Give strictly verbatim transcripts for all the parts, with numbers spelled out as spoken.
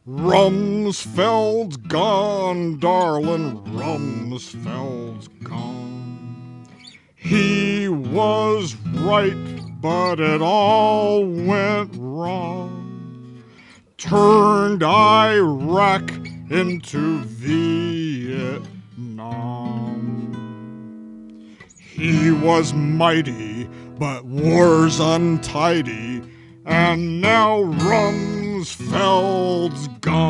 Rumsfeld's gone, darling, Rumsfeld's gone. He was right, but it all went wrong. Turned Iraq into Vietnam. He was mighty, but war's untidy, and now Rumsfeld's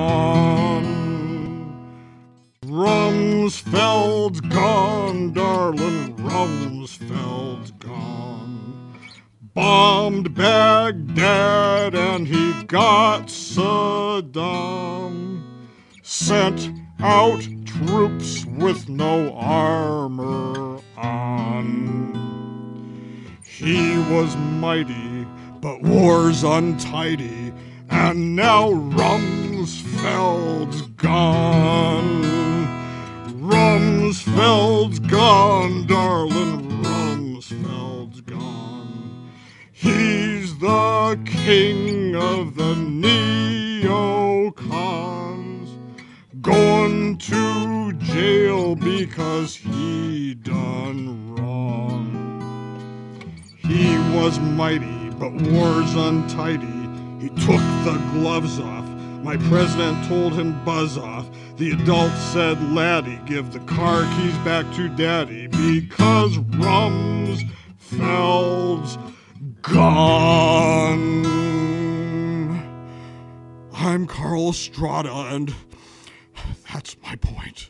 gone. Rumsfeld's gone, darling, Rumsfeld's gone. Bombed Baghdad and he got Saddam. Sent out troops with no armor on. He was mighty, but war's untidy, and now Rumsfeld's gone. Rumsfeld's gone, darling, Rumsfeld's gone. He's the king of the neocons, going to jail because he done wrong. He was mighty, but war's untidy. He took the gloves off. My president told him buzz off. The adult said, laddie, give the car keys back to daddy, because Rumsfeld's gone. I'm Carl Estrada, and that's my point.